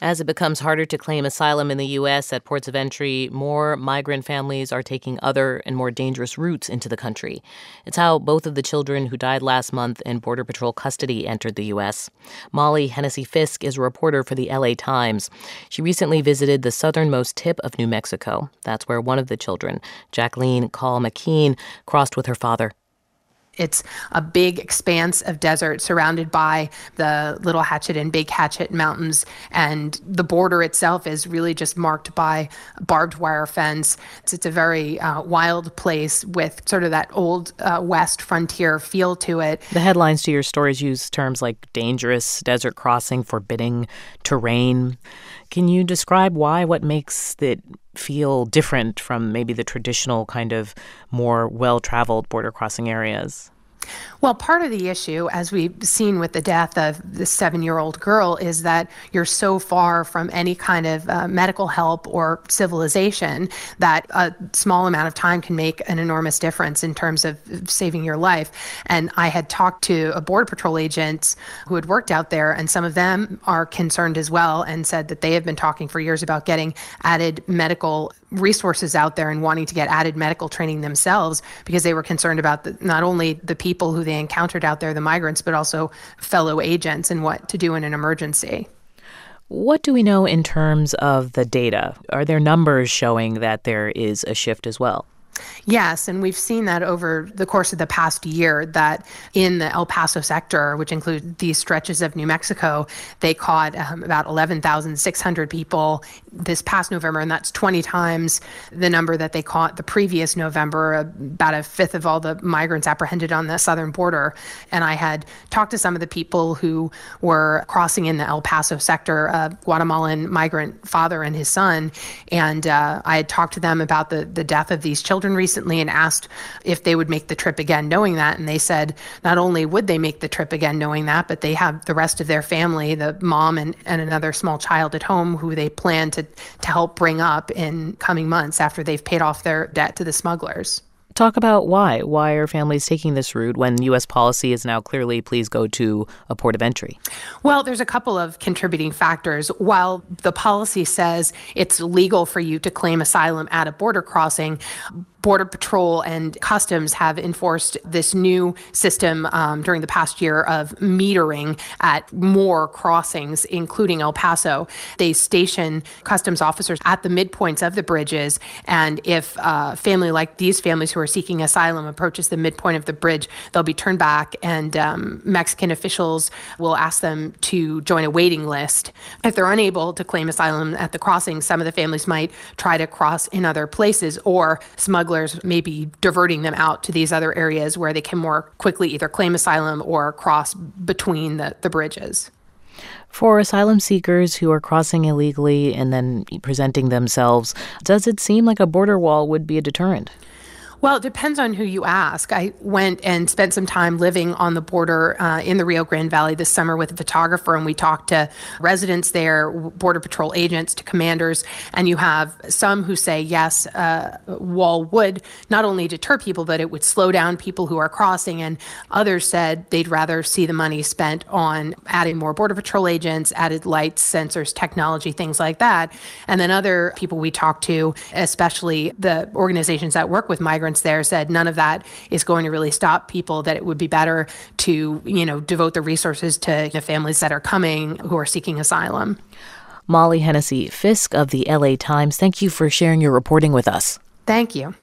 As it becomes harder to claim asylum in the U.S. at ports of entry, more migrant families are taking other and more dangerous routes into the country. It's how both of the children who died last month in Border Patrol custody entered the U.S. Molly Hennessy-Fisk is a reporter for the L.A. Times. She recently visited the southernmost tip of New Mexico. That's where one of the children, Jacqueline Call McKean, crossed with her father. It's a big expanse of desert surrounded by the Little Hatchet and Big Hatchet mountains, and the border itself is really just marked by barbed wire fence. It's a very wild place with sort of that old West frontier feel to it. The headlines to your stories use terms like dangerous desert crossing, forbidding terrain. Can you describe why? What makes it feel different from maybe the traditional kind of more well-traveled border crossing areas? Well, part of the issue, as we've seen with the death of the 7-year-old girl, is that you're so far from any kind of medical help or civilization that a small amount of time can make an enormous difference in terms of saving your life. And I had talked to a Border Patrol agents who had worked out there, and some of them are concerned as well and said that they have been talking for years about getting added medical resources out there and wanting to get added medical training themselves because they were concerned about not only the people who they encountered out there, the migrants, but also fellow agents and what to do in an emergency. What do we know in terms of the data? Are there numbers showing that there is a shift as well? Yes, and we've seen that over the course of the past year, that in the El Paso sector, which includes these stretches of New Mexico, they caught about 11,600 people this past November, and that's 20 times the number that they caught the previous November, about a fifth of all the migrants apprehended on the southern border. And I had talked to some of the people who were crossing in the El Paso sector, a Guatemalan migrant father and his son, and I had talked to them about the death of these children recently and asked if they would make the trip again knowing that. And they said not only would they make the trip again knowing that, but they have the rest of their family, the mom and another small child at home who they plan to help bring up in coming months after they've paid off their debt to the smugglers. Talk about why. Why are families taking this route when U.S. policy is now clearly please go to a port of entry? Well, there's a couple of contributing factors. While the policy says it's legal for you to claim asylum at a border crossing, Border Patrol and Customs have enforced this new system during the past year of metering at more crossings, including El Paso. They station customs officers at the midpoints of the bridges, and if a family like these families who are seeking asylum approaches the midpoint of the bridge, they'll be turned back, and Mexican officials will ask them to join a waiting list. If they're unable to claim asylum at the crossing, some of the families might try to cross in other places, or smugglers may be diverting them out to these other areas where they can more quickly either claim asylum or cross between the bridges. For asylum seekers who are crossing illegally and then presenting themselves, does it seem like a border wall would be a deterrent? Well, it depends on who you ask. I went and spent some time living on the border in the Rio Grande Valley this summer with a photographer, and we talked to residents there, Border Patrol agents, to commanders, and you have some who say, yes, wall would not only deter people, but it would slow down people who are crossing, and others said they'd rather see the money spent on adding more Border Patrol agents, added lights, sensors, technology, things like that. And then other people we talked to, especially the organizations that work with migrants there, said none of that is going to really stop people, that it would be better to, devote the resources to the families that are coming who are seeking asylum. Molly Hennessy-Fisk of the L.A. Times, thank you for sharing your reporting with us. Thank you.